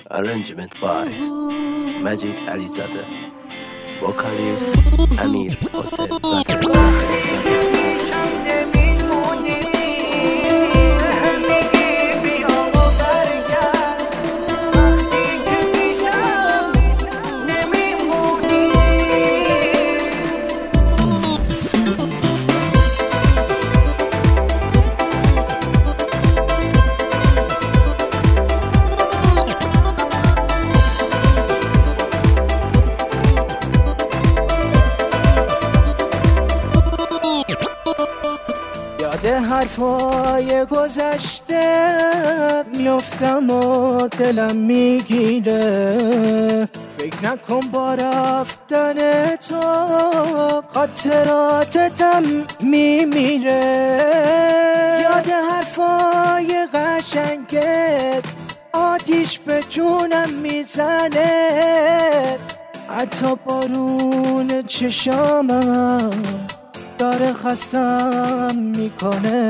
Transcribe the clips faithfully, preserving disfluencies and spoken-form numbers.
Arrangement by Majid Alizadeh. Vocalist Amir Hossein Zakir. یاد حرفای گذشته میافتم و دلم میگیره. فکر نکن با رفتن تو خاطراتتم میمیره. یاد حرفای قشنگت آتیش به جونم میزنه. حتی بارون چشامم داره خستم میکنه.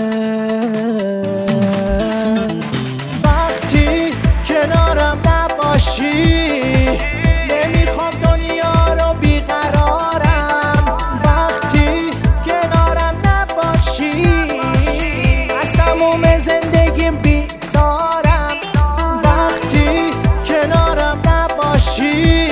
وقتی کنارم نباشی نمیخوام دنیا رو بیقرارم. وقتی کنارم نباشی از تموم زندگیم بیزارم. وقتی کنارم نباشی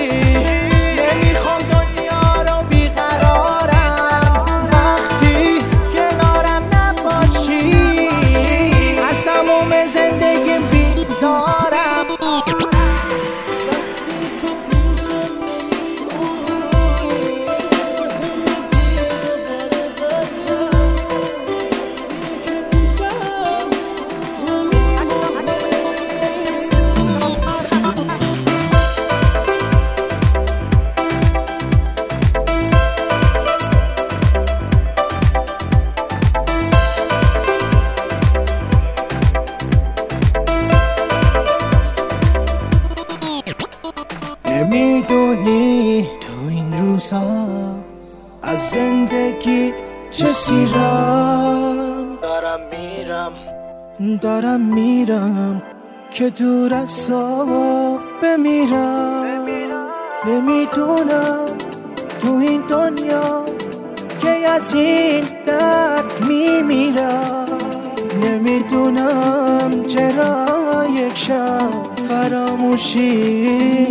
نمیدونی تو این روزا از زندگی چه سیرم. دارم میرم دارم میرم که دور از تو بمیرم. نمیدونم تو این دنیا که از این درد میمیرم. نمیدونم چرا یک شب فراموشی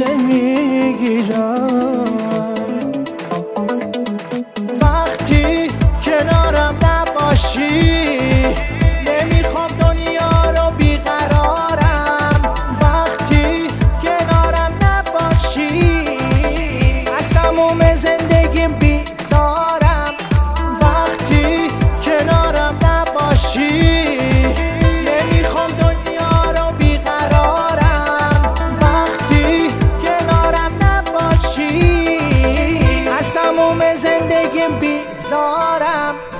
نمیگیرم. وقتی کنارم نباشی نمیخوام دنیا رو بیقرارم. وقتی کنارم نباشی از تموم زندگیم بیزارم. وقتی کنارم نباشی زندگیم بیزارم.